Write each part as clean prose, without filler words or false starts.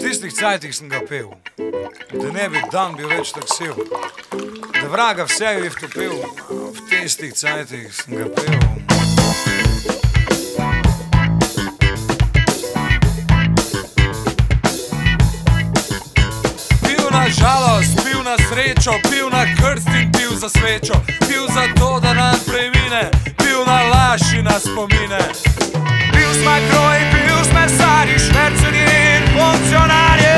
tistih cajtih sem ga pel, da ne bi dan bil več tak sil, da vraga vse je vtopil, v tistih cajtih sem ga pel. Pil na žalost, pil na srečo, pil na krst in pil za svečo, pil za to, da dan premine, pil na laž in na spomine. Pil smo kroji, pil smo sari, šverceri in funkcionarji.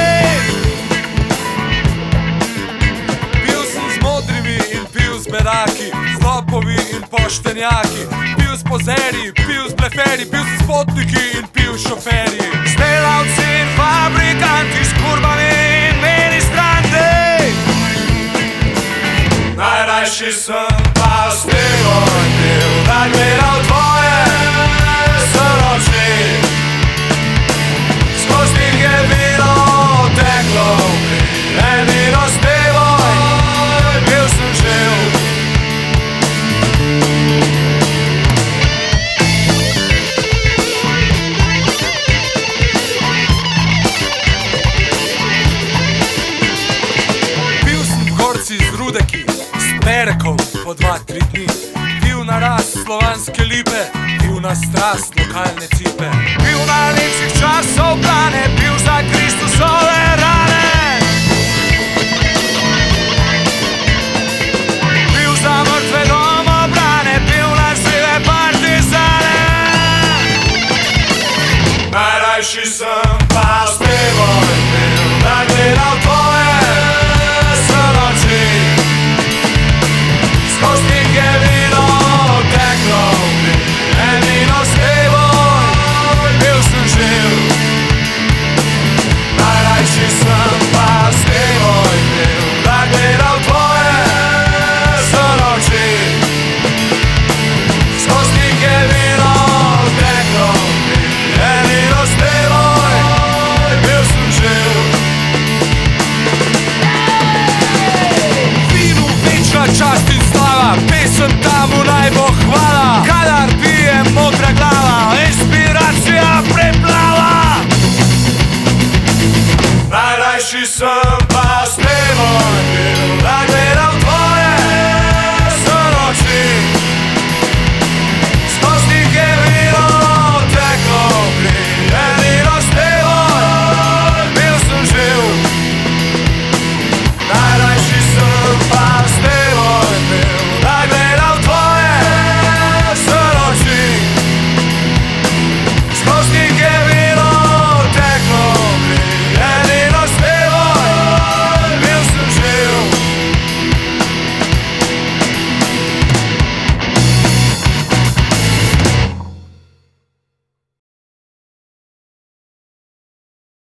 Pil sem z modrimi in pil z bedaki, z lopovi in poštenjaki, pil s pozeri, pil s bleferi, pil s potniki in pil s šoferji. S delavci in fabrikanti, s kurbami in ministranti. Najrajši sem pa s tego in pil, da gledal tvoje soročni. Skoz njih je vino teklo, edino s teboj bil sem živ. Pil sem v gorci z Rudeki, s perekom po 2-3 dni, pil na rast slovanske lipe, pil na strast lokalne cipe, pil na lepših časov plane, pil za Kristusove rane, pil za mrtve domobrane, pil na žive partizane. Najrajši sem